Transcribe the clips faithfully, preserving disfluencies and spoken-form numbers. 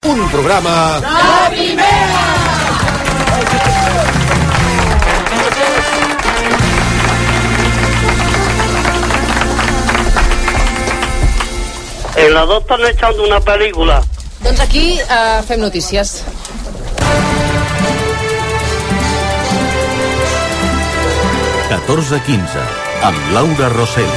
Un programa... La Primera! En la dos están echando una película. Doncs aquí eh, fem notícies. catorze quinze, amb Laura Rosell.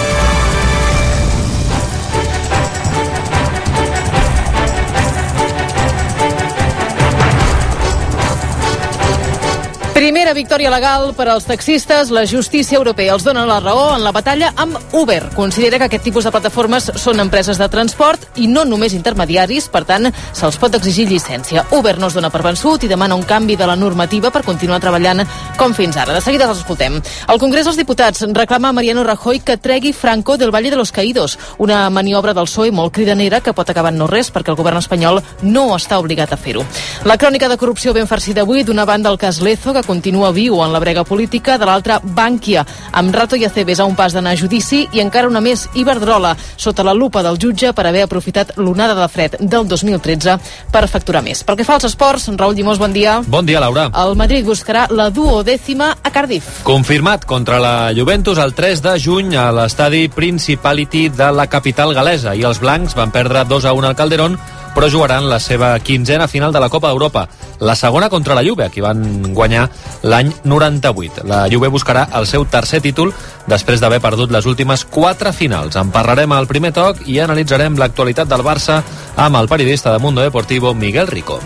Primera victòria legal per als taxistes. La justícia europea els dona la raó en la batalla amb Uber. Considera que aquest tipus de plataformes són empreses de transport i no només intermediaris, per tant, se'ls pot exigir llicència. Uber no es dona per vençut i demana un canvi de la normativa per continuar treballant com fins ara. De seguida els escoltem. El Congrés dels Diputats reclama a Mariano Rajoy que tregui Franco del Valle de los Caídos, una maniobra del P S O E molt cridanera que pot acabar en no res perquè el govern espanyol no està obligat a fer-ho. La crònica de corrupció ben farcida avui, d'una banda el cas Lezo, que continua viu en la brega política, de l'altra Bankia, amb Rato i Acebes a un pas d'anar a judici, i encara una més, Iberdrola, sota la lupa del jutge per haver aprofitat l'onada de fred del dos mil tretze per facturar més. Pel que fa als esports, Raül Llimós, bon dia. Bon dia, Laura. El Madrid buscarà la duodècima a Cardiff. Confirmat contra la Juventus el tres de juny a l'estadi Principality de la capital galesa, i els blancs van perdre dos a un al Calderón, però jugaran la seva quinzena final de la Copa d'Europa, la segona contra la Juve, qui van guanyar l'any noranta-vuit. La Juve buscarà el seu tercer títol després d'haver perdut les últimes quatre finals. En parlarem al primer toc i analitzarem l'actualitat del Barça amb el periodista de Mundo Deportivo, Miguel Rico.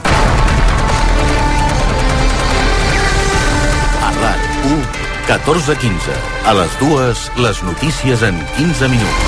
A R A C u, catorze quinze. A les dues, les notícies en quinze minuts.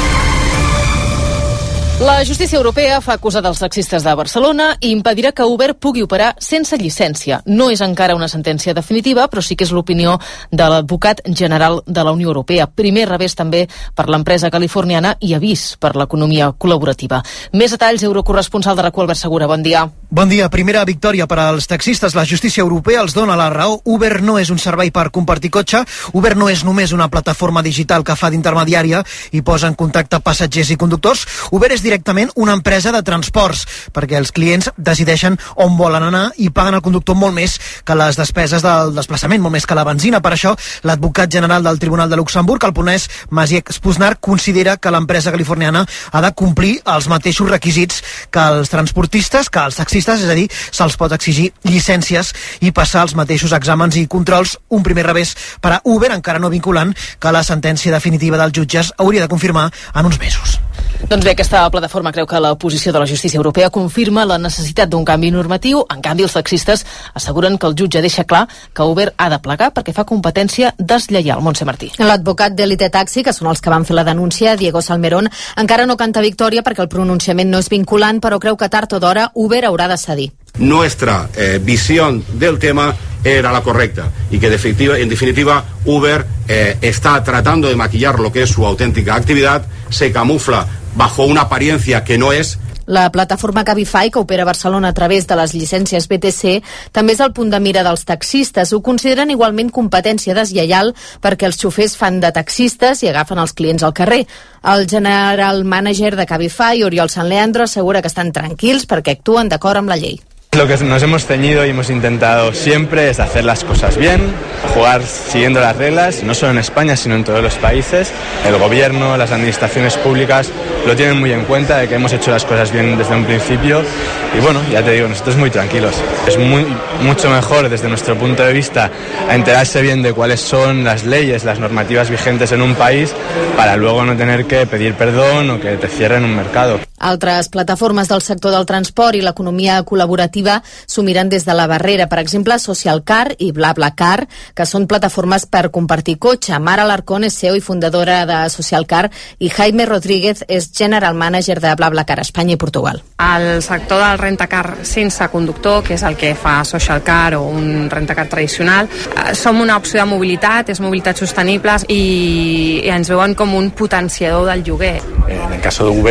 La justícia europea fa acusar dels taxistes de Barcelona i impedirà que Uber pugui operar sense llicència. No és encara una sentència definitiva, però sí que és l'opinió de l'advocat general de la Unió Europea. Primer revés també per l'empresa californiana i avís per l'economia col·laborativa. Més detalls, eurocorresponsal de RAC u, Albert Segura, bon dia. Bon dia. Primera victòria per als taxistes. La justícia europea els dona la raó. Uber no és un servei per compartir cotxe. Uber no és només una plataforma digital que fa d'intermediària i posa en contacte passatgers i conductors. Uber és directament una empresa de transports, perquè els clients decideixen on volen anar i paguen al conductor molt més que les despeses del desplaçament, molt més que la benzina. Per això, l'advocat general del Tribunal de Luxemburg, el polonès Maciej Spuznar, considera que l'empresa californiana ha de complir els mateixos requisits que els transportistes, que els taxistes, és a dir, se'ls pot exigir llicències i passar els mateixos exàmens i controls. Un primer revés per a Uber, encara no vinculant, que la sentència definitiva dels jutges hauria de confirmar en uns mesos. Doncs bé, aquesta plataforma creu que la posició de la justícia europea confirma la necessitat d'un canvi normatiu. En canvi, els taxistes asseguren que el jutge deixa clar que Uber ha de plegar perquè fa competència deslleial. Montse Martí. L'advocat d'Elite Taxi, que són els que van fer la denúncia, Diego Salmerón, encara no canta victòria perquè el pronunciament no és vinculant, però creu que tard o d'hora Uber haurà de cedir. Nuestra eh, visión del tema era la correcta y que definitiva, en definitiva Uber eh, está tratando de maquillar lo que es su auténtica actividad, se camufla bajo una apariencia que no es. La plataforma Cabify, que opera a Barcelona a través de les llicències B T C, també és el punt de mira dels taxistes. Ho consideren igualment competència deslleial perquè els xofers fan de taxistes i agafen els clients al carrer. El general manager de Cabify, Oriol San Leandro, assegura que estan tranquils perquè actuen d'acord amb la llei. Lo que nos hemos ceñido y hemos intentado siempre es hacer las cosas bien, jugar siguiendo las reglas, no solo en España, sino en todos los países. El gobierno, las administraciones públicas lo tienen muy en cuenta de que hemos hecho las cosas bien desde un principio. Y bueno, ya te digo, nosotros muy tranquilos. Es muy, mucho mejor desde nuestro punto de vista enterarse bien de cuáles son las leyes, las normativas vigentes en un país para luego no tener que pedir perdón o que te cierren un mercado. Altres plataformes del sector del transport i l'economia col·laborativa s'ho miren des de la barrera. Per exemple, Socialcar i BlaBlaCar, que són plataformes per compartir cotxe. Mara Alarcón és C E O i fundadora de Socialcar i Jaime Rodríguez és General Manager de BlaBlaCar a Espanya i Portugal. El sector del rentacar sense conductor, que és el que fa Socialcar o un rentacar tradicional, som una opció de mobilitat, és mobilitat sostenible i ens veuen com un potenciador del lloguer. En el caso de Uber,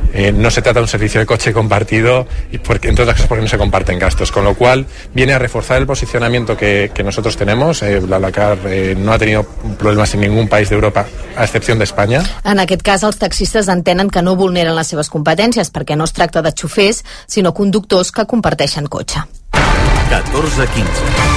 eh, no se trata de un servicio de coche compartido, y porque, entre otras cosas porque no se comparten gastos, con lo cual viene a reforzar el posicionamiento que, que nosotros tenemos. eh, BlaBlaCar eh, no ha tenido problemas en ningún país de Europa, a excepción de Espanya. En aquest cas, els taxistes entenen que no vulneren les seves competències perquè no es tracta de xofers, sinó conductors que comparteixen cotxe. catorze quinze.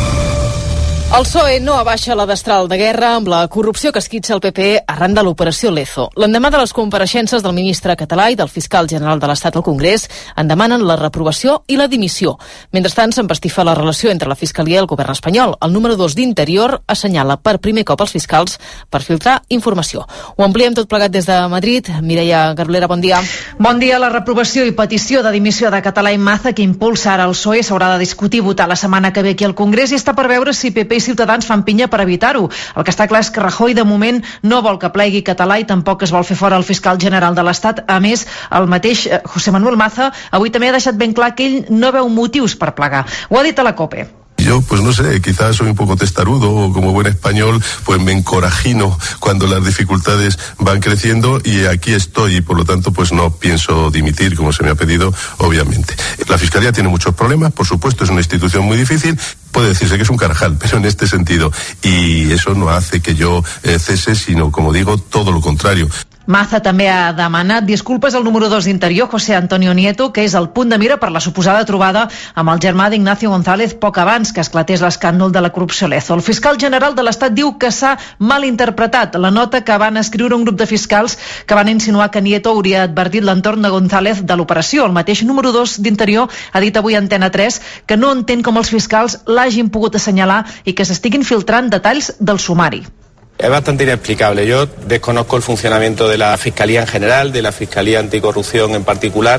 El P S O E no abaixa la destral de guerra amb la corrupció que esquitxa el P P arran de l'operació Lezo. L'endemà de les compareixences del ministre català i del fiscal general de l'Estat al Congrés en demanen la reprovació i la dimissió. Mentrestant, s'empastifa la relació entre la Fiscalia i el govern espanyol. El número dos d'Interior assenyala per primer cop els fiscals per filtrar informació. Ho ampliem tot plegat des de Madrid. Mireia Garolera, bon dia. Bon dia. La reprovació i petició de dimissió de Català i Maza que impulsa ara el P S O E s'haurà de discutir i votar la setmana que ve aquí al Congrés i està per veure si P P i Ciutadans fan pinya per evitar-ho. El que està clar és que Rajoy de moment no vol que plegui Català i tampoc es vol fer fora el fiscal general de l'Estat. A més, el mateix José Manuel Maza avui també ha deixat ben clar que ell no veu motius per plegar. Ho ha dit a la COPE. Yo, pues no sé, quizás soy un poco testarudo o como buen español, pues me encorajino cuando las dificultades van creciendo y aquí estoy y por lo tanto pues no pienso dimitir como se me ha pedido, obviamente. La Fiscalía tiene muchos problemas, por supuesto, es una institución muy difícil, puede decirse que es un carajal, pero en este sentido, y eso no hace que yo eh, cese, sino, como digo, todo lo contrario. Maza també ha demanat disculpes al número dos d'Interior, José Antonio Nieto, que és el punt de mira per la suposada trobada amb el germà d'Ignacio González poc abans que esclatés l'escàndol de la corrupció Lezo. El fiscal general de l'Estat diu que s'ha malinterpretat la nota que van escriure un grup de fiscals que van insinuar que Nieto hauria advertit l'entorn de González de l'operació. El mateix número dos d'Interior ha dit avui a Antena tres que no entén com els fiscals l'hagin pogut assenyalar i que s'estiguin filtrant detalls del sumari. Es bastante inexplicable. Yo desconozco el funcionamiento de la Fiscalía en general, de la Fiscalía Anticorrupción en particular.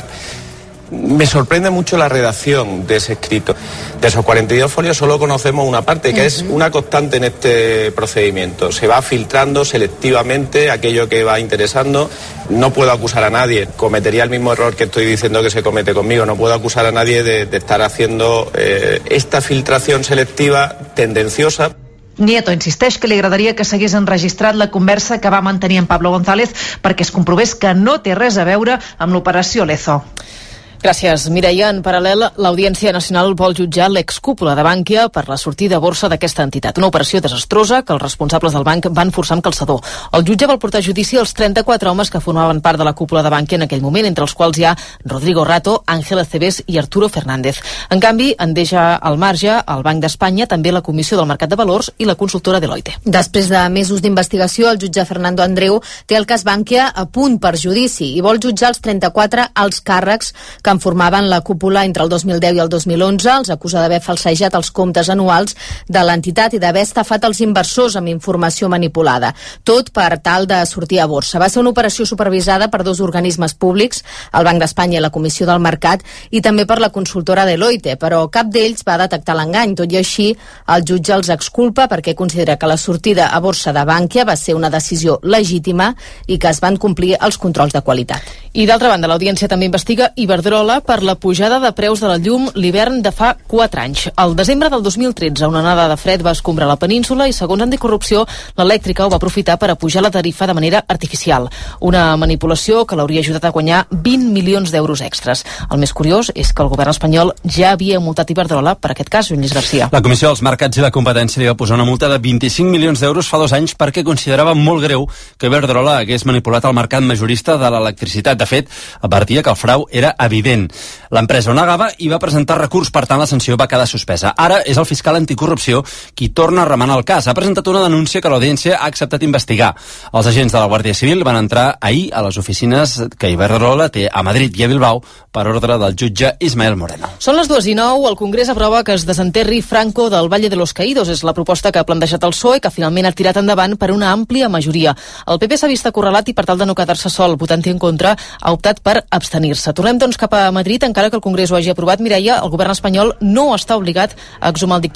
Me sorprende mucho la redacción de ese escrito. De esos cuarenta y dos folios solo conocemos una parte, que uh-huh. es una constante en este procedimiento. Se va filtrando selectivamente aquello que va interesando. No puedo acusar a nadie. Cometería el mismo error que estoy diciendo que se comete conmigo. No puedo acusar a nadie de, de estar haciendo eh, esta filtración selectiva tendenciosa. Nieto insisteix que li agradaria que s'hagués enregistrat la conversa que va mantenir amb Pablo González perquè es comprovés que no té res a veure amb l'operació Lezo. Gràcies, Mireia. En paral·lel, l'Audiència Nacional vol jutjar l'excúpula de Bankia per la sortida a borsa d'aquesta entitat. Una operació desastrosa que els responsables del banc van forçar amb calçador. El jutge vol portar a judici els trenta-quatre homes que formaven part de la cúpula de Bankia en aquell moment, entre els quals hi ha Rodrigo Rato, Ángel Acebes i Arturo Fernández. En canvi, en deixa al marge el Banc d'Espanya, també la Comissió del Mercat de Valors i la consultora Deloitte. Després de mesos d'investigació, el jutge Fernando Andreu té el cas Bankia a punt per judici i vol jutjar els trenta-quatre alts càrrecs que en formaven la cúpula entre el dos mil deu i el dos mil onze. Els acusa d'haver falsejat els comptes anuals de l'entitat i d'haver estafat els inversors amb informació manipulada. Tot per tal de sortir a borsa. Va ser una operació supervisada per dos organismes públics, el Banc d'Espanya i la Comissió del Mercat, i també per la consultora Deloitte, però cap d'ells va detectar l'engany. Tot i així, el jutge els exculpa perquè considera que la sortida a borsa de Bankia va ser una decisió legítima i que es van complir els controls de qualitat. I d'altra banda, l'Audiència també investiga Iberdrola per la pujada de preus de la llum l'hivern de fa quatre anys. Al desembre del dos mil tretze, una onada de fred va escombrar la península i, segons Anticorrupció, l'elèctrica ho va aprofitar per apujar la tarifa de manera artificial. Una manipulació que l'hauria ajudat a guanyar vint milions d'euros extras. El més curiós és que el govern espanyol ja havia multat Iberdrola per aquest cas, Lluís Garcia. La Comissió dels Mercats i la Competència li va posar una multa de vint-i-cinc milions d'euros fa dos anys perquè considerava molt greu que Iberdrola hagués manipulat el mercat majorista de l'electricitat. De fet, advertia que el frau era evident. L'empresa ho negava i va presentar recurs, per tant la sanció va quedar suspesa. Ara és el fiscal anticorrupció qui torna a remenar el cas. Ha presentat una denúncia que l'Audiència ha acceptat investigar. Els agents de la Guàrdia Civil van entrar ahir a les oficines que Iberdrola té a Madrid i a Bilbao per ordre del jutge Ismael Moreno. Són les dues i nou. El Congrés aprova que es desenterri Franco del Valle de los Caídos. És la proposta que ha plantejat el P S O E, que finalment ha tirat endavant per una àmplia majoria. El P P s'ha vist acorralat i, per tal de no quedar-se sol votant-hi en contra, ha optat per abstenir-se. Tornem, doncs, cap a Madrid. Encara que el Congrés ho hagi aprovat, Mireia, el govern espanyol no està obligat a exhumar el dictador.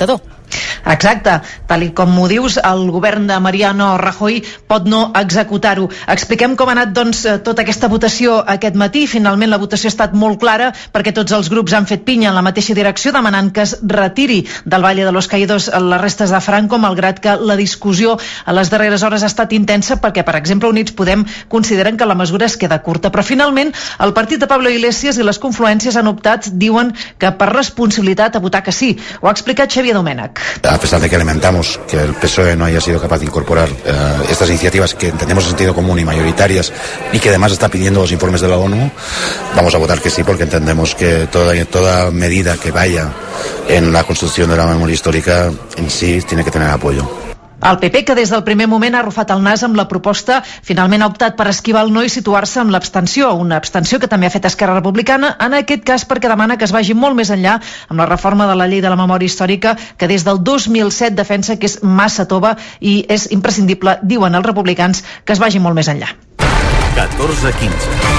Exacte, tal i com m'ho dius, el govern de Mariano Rajoy pot no executar-ho. Expliquem com ha anat doncs tota aquesta votació aquest matí. Finalment la votació ha estat molt clara perquè tots els grups han fet pinya en la mateixa direcció demanant que es retiri del Valle de los Caídos les restes de Franco, malgrat que la discussió a les darreres hores ha estat intensa perquè, per exemple, Units Podem consideren que la mesura es queda curta. Però finalment el partit de Pablo Iglesias i les confluències han optat, diuen, que per responsabilitat a votar que sí. Ho ha explicat Xavier Domènech. A pesar de que lamentamos que el P S O E no haya sido capaz de incorporar eh, estas iniciativas que entendemos en sentido común y mayoritarias y que además está pidiendo los informes de la ONU, vamos a votar que sí porque entendemos que toda, toda medida que vaya en la construcción de la memoria histórica en sí tiene que tener apoyo. El P P, que des del primer moment ha arrufat el nas amb la proposta, finalment ha optat per esquivar el no i situar-se amb l'abstenció, una abstenció que també ha fet Esquerra Republicana, en aquest cas perquè demana que es vagi molt més enllà amb la reforma de la llei de la memòria històrica, que des del dos mil set defensa que és massa tova i és imprescindible, diuen els republicans, que es vagi molt més enllà. catorze quinze.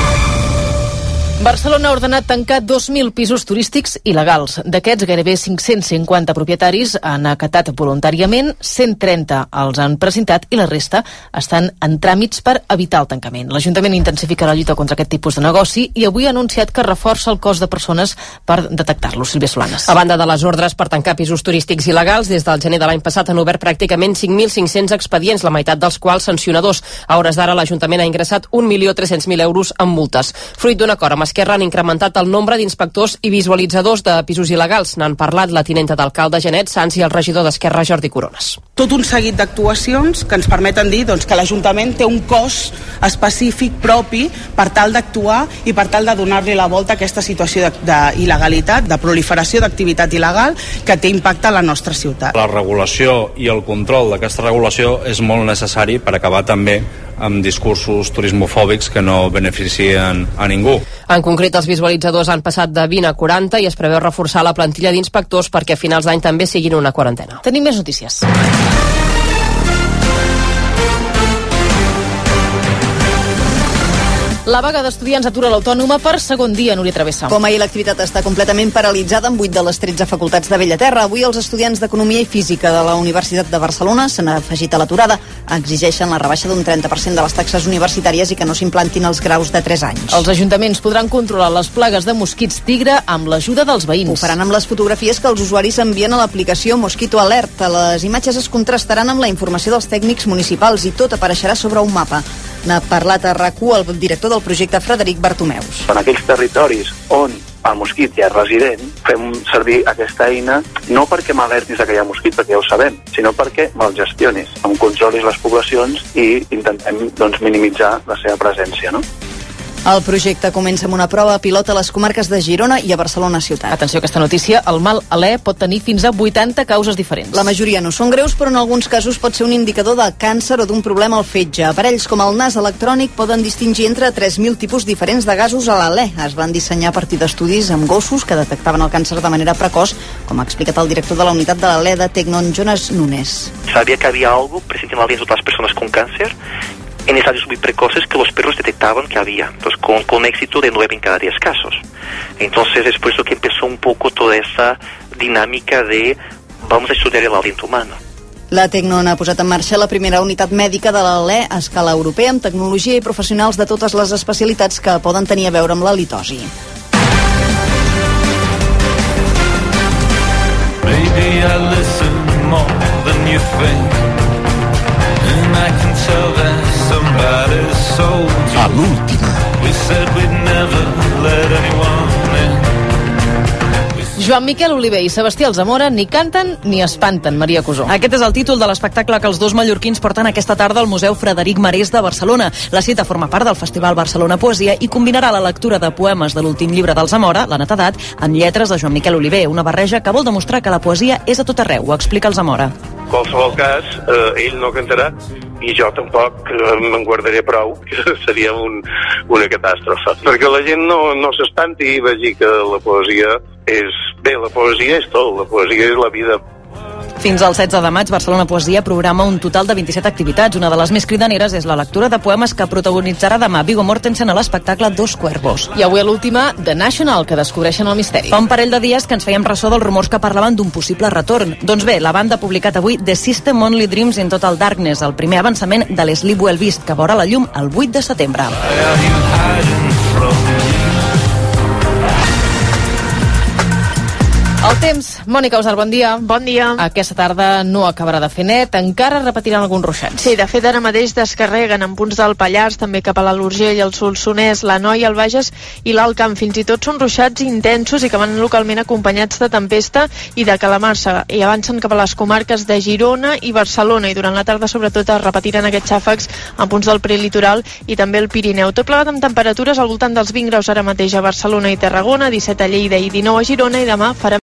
Barcelona ha ordenat tancar dos mil pisos turístics il·legals. D'aquests, gairebé cinc-cents cinquanta propietaris han acatat voluntàriament, cent trenta els han presentat i la resta estan en tràmits per evitar el tancament. L'Ajuntament intensifica la lluita contra aquest tipus de negoci i avui ha anunciat que reforça el cos de persones per detectar-los. Sílvia Solanes. A banda de les ordres per tancar pisos turístics il·legals, des del gener de l'any passat han obert pràcticament cinc mil cinc-cents expedients, la meitat dels quals sancionadors. A hores d'ara l'Ajuntament ha ingressat un milió tres-cents mil euros en multes. Fruit d'un acord amb Esquerra han incrementat el nombre d'inspectors i visualitzadors de pisos il·legals. N'han parlat la tinenta d'alcalde Janet Sans i el regidor d'Esquerra Jordi Corones. Tot un seguit d'actuacions que ens permeten dir doncs, que l'Ajuntament té un cos específic propi per tal d'actuar i per tal de donar-li la volta a aquesta situació d'il·legalitat, de, de proliferació d'activitat il·legal que té impacte a la nostra ciutat. La regulació i el control d'aquesta regulació és molt necessari per acabar també amb discursos turismofòbics que no beneficien a ningú. En concret, els visualitzadors han passat de vint a quaranta i es preveu reforçar la plantilla d'inspectors perquè a finals d'any també siguin una quarantena. Tenim més notícies. La vaga d'estudiants atura l'Autònoma per segon dia, Núria Travessa. Com ahir, l'activitat està completament paralitzada en vuit de les tretze facultats de Bellaterra. Avui els estudiants d'Economia i Física de la Universitat de Barcelona s'han afegit a l'aturada. Exigeixen la rebaixa d'un trenta per cent de les taxes universitàries i que no s'implantin els graus de tres anys. Els ajuntaments podran controlar les plagues de mosquits tigre amb l'ajuda dels veïns. Ho faran amb les fotografies que els usuaris envien a l'aplicació Mosquito Alert. Les imatges es contrastaran amb la informació dels tècnics municipals i tot apareixerà sobre un mapa. N'ha parlat a RAC u el director del projecte Frederic Bartomeus. En aquells territoris on el mosquit ja és resident, fem servir aquesta eina no perquè m'alertis que hi ha mosquit, perquè ja ho sabem, sinó perquè me'l gestionis, em controlis les poblacions i intentem doncs, minimitzar la seva presència, no? El projecte comença amb una prova pilot a les comarques de Girona i a Barcelona ciutat. Atenció a aquesta notícia, el mal alè pot tenir fins a vuitanta causes diferents. La majoria no són greus, però en alguns casos pot ser un indicador de càncer o d'un problema al fetge. Aparells com el nas electrònic poden distingir entre tres mil tipus diferents de gasos a l'alè. Es van dissenyar a partir d'estudis amb gossos que detectaven el càncer de manera precoç, com ha explicat el director de la unitat de l'alè de Tecnon, Jonas Nunes. Sabía que había algo presente en la alianza de las personas con cáncer en estadios muy precoces que los perros detectaban que había, pues con, con éxito de nueve en cada diez casos. Entonces es por eso que empezó un poco toda esa dinámica de vamos a estudiar el aliento humano. La Tecnon ha posat en marxa la primera unitat mèdica de l'alè a escala europea amb tecnologia i professionals de totes les especialitats que poden tenir a veure amb la litosi. Maybe I listen more than you think, and I can tell that somebody's sold you. A l'última. We said we'd never let anyone in. Joan Miquel Oliver i Sebastià Alzamora ni canten ni espanten, Maria Cusó. Aquest és el títol de l'espectacle que els dos mallorquins porten aquesta tarda al Museu Frederic Marès de Barcelona. La cita forma part del Festival Barcelona Poesia i combinarà la lectura de poemes de l'últim llibre d'Alzamora, La netedat, amb lletres de Joan Miquel Oliver, una barreja que vol demostrar que la poesia és a tot arreu, ho explica Alzamora. En qualsevol cas, eh, ell no cantarà i jo tampoc eh, me'n guardaré prou, que seria un, una catàstrofe. Perquè la gent no, no s'espanti i vegi que la poesia és... Bé, la poesia és tot, la poesia és la vida. Fins al setze de maig, Barcelona Poesia programa un total de vint-i-set activitats. Una de les més cridaneres és la lectura de poemes que protagonitzarà demà Viggo Mortensen a l'espectacle Dos Cuervos. I avui a l'última, The National, que descobreixen el misteri. Fa un parell de dies que ens fèiem ressò dels rumors que parlaven d'un possible retorn. Doncs bé, la banda ha publicat avui The System Only Dreams in Total Darkness, el primer avançament de l'Sleep Well Beast, que veurà la llum el vuit de setembre. El temps. Mònica Usar, bon dia. Bon dia. Aquesta tarda no acabarà de fer net, encara repetiran alguns ruixats. Sí, de fet ara mateix descarreguen en punts del Pallars, també cap a l'Alt Urgell, el Solsonès, l'Anoia, el Bages i l'Alt Camp. Fins i tot són ruixats intensos i que van localment acompanyats de tempesta i de calamarsa, i avancen cap a les comarques de Girona i Barcelona, i durant la tarda sobretot es repetiran aquests xàfecs en punts del prelitoral i també el Pirineu. Tot plegat amb temperatures al voltant dels vint graus ara mateix a Barcelona i Tarragona, disset a Lleida i dinou a Girona, i demà farà